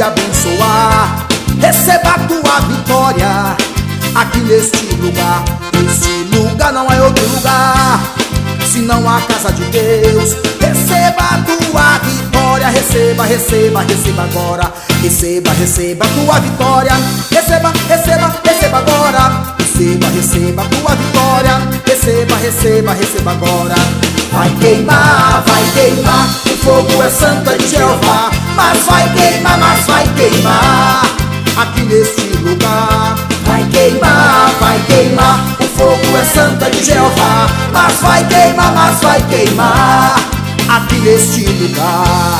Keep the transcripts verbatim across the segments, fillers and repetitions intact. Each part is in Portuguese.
te abençoar. Receba a tua vitória aqui neste lugar. Este lugar não é outro lugar senão a casa de Deus. Receba a tua vitória, receba, receba, receba agora. Receba, receba a tua vitória. Receba, receba, receba agora. Receba, receba a tua vitória. Receba, receba, receba agora. Vai queimar, vai queimar, o fogo é santo é de Jeová. Mas vai queimar, mas vai queimar aqui neste lugar. Vai queimar, vai queimar, o fogo é santo é de Jeová. Mas vai queimar, mas vai queimar aqui neste lugar.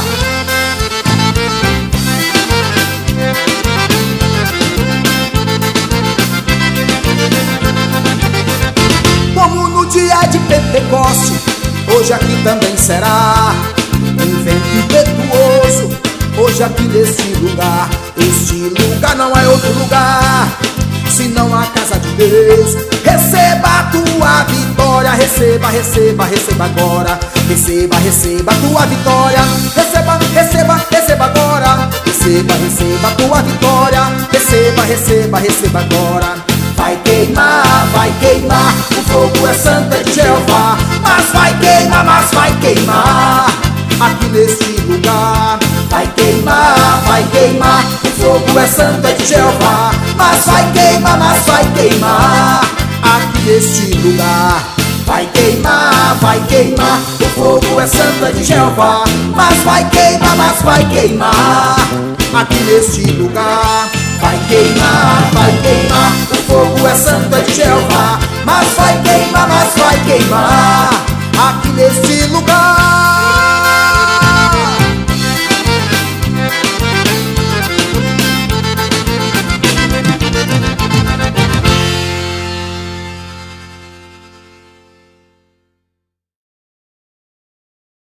Como no dia de Pentecoste, hoje aqui também será um vento impetuoso, hoje aqui neste lugar. Este lugar não é outro lugar senão a casa de Deus. Receba a tua vitória, receba, receba, receba agora. Receba, receba a tua vitória. Receba, receba, receba agora. Receba, receba a tua vitória. Receba, receba, receba agora. Vai queimar, vai queimar, o fogo é santo é de Jeová. Mas vai queimar, mas vai queimar aqui neste lugar. Vai queimar, vai queimar, o fogo é santo é de Jeová. Mas vai queimar, mas vai queimar aqui neste lugar. Vai queimar, vai queimar, o fogo é santo é de Jeová. Mas vai queimar, mas vai queimar aqui neste lugar. Vai queimar, vai queimar, o fogo é santo é de Jeová. Mas vai queimar, mas vai queimar aqui neste lugar.